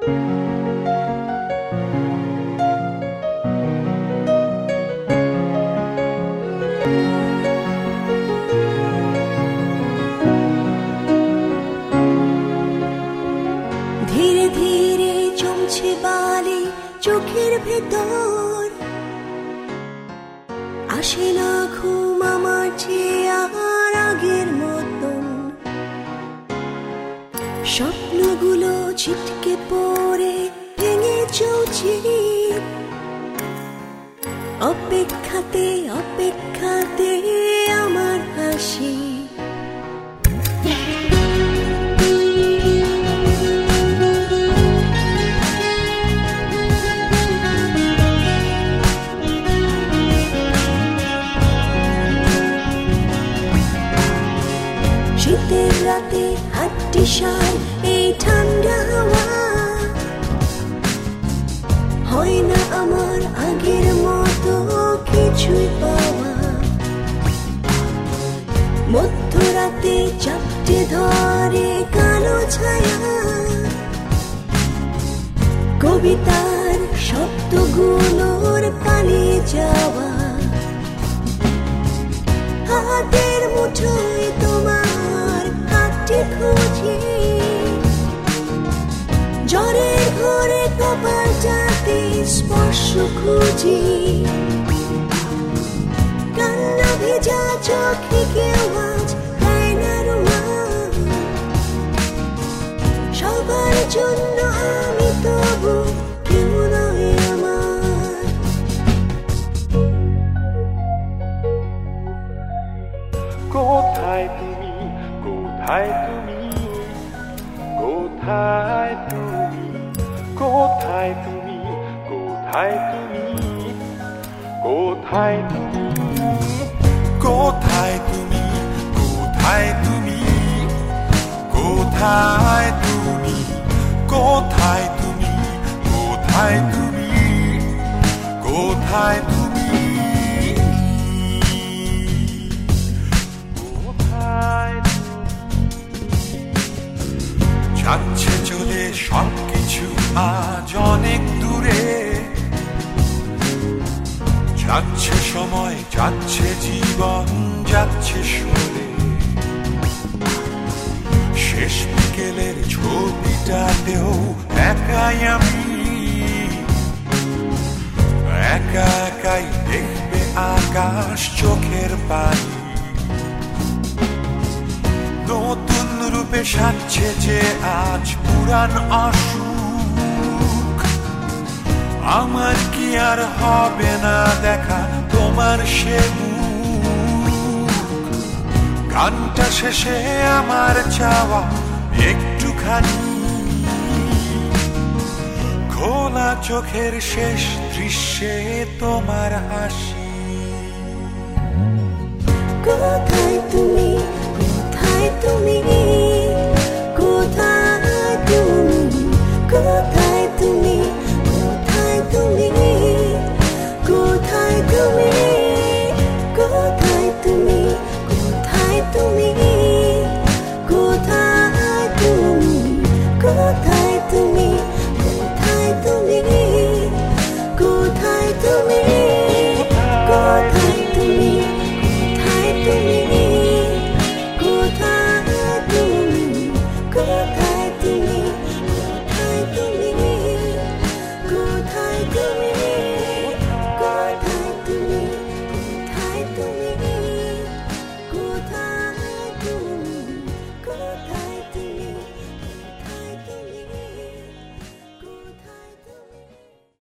ধীরে ধীরে জমছে বালি চোখের ভেতর, আসে না ঘুম আমার চেয়ে আর আগের মতন। স্বপ্নগুলো ছিটকে পড়ে ভেঙে চৌচি, অপেক্ষাতে অপেক্ষাতে আমার হাসি। শীতের রাতে হাঁটতে সাই এই ঠান্ডা হাওয়া, হয় না আমার আগের মতো কিছুই পাওয়া। মধ্যরাতে চাপটে ধরে কালো ছায়া, কবিতার শব্দগুলোর পালিয়ে যাওয়া। হাতের মুঠোয় তোমার হাতটি খুঁজি, জ্বরের ঘরে কপালটাতে স্পর্শ খুঁজি। কান্না ভেজা চোখে কেউ আজ দেয় না রুমাল, সবার জন্য আমি তবু কেউ নয় আমার। কোথায় তুমি, কোথায় তুমি, কোথায় তুমি, কোথায় তুমি, কোথায় তুমি, কোথায় তুমি, কোথায় তুমি, কোথায় তুমি, কোথায় তুমি, কোথায় তুমি, কোথায় তুমি, কোথায় তুমি। যাচ্ছে চলে সবকিছু আজ অনেক দূরে, যাচ্ছে সময়, যাচ্ছে জীবন, যাচ্ছে সরে। শেষ বিকেলের ছবিটাতেও একাই আমি, একা একাই দেখবে আকাশ চোখের পানি। নতুন রূপে সাজছে যে আজ পুরান অসুখ, আমার কি আর হবে না দেখা তোমার সে মুখ। গানটা শেষে আমার চাওয়া একটুখানি, খোলা চোখের শেষ দৃশ্যে তোমার হাসি।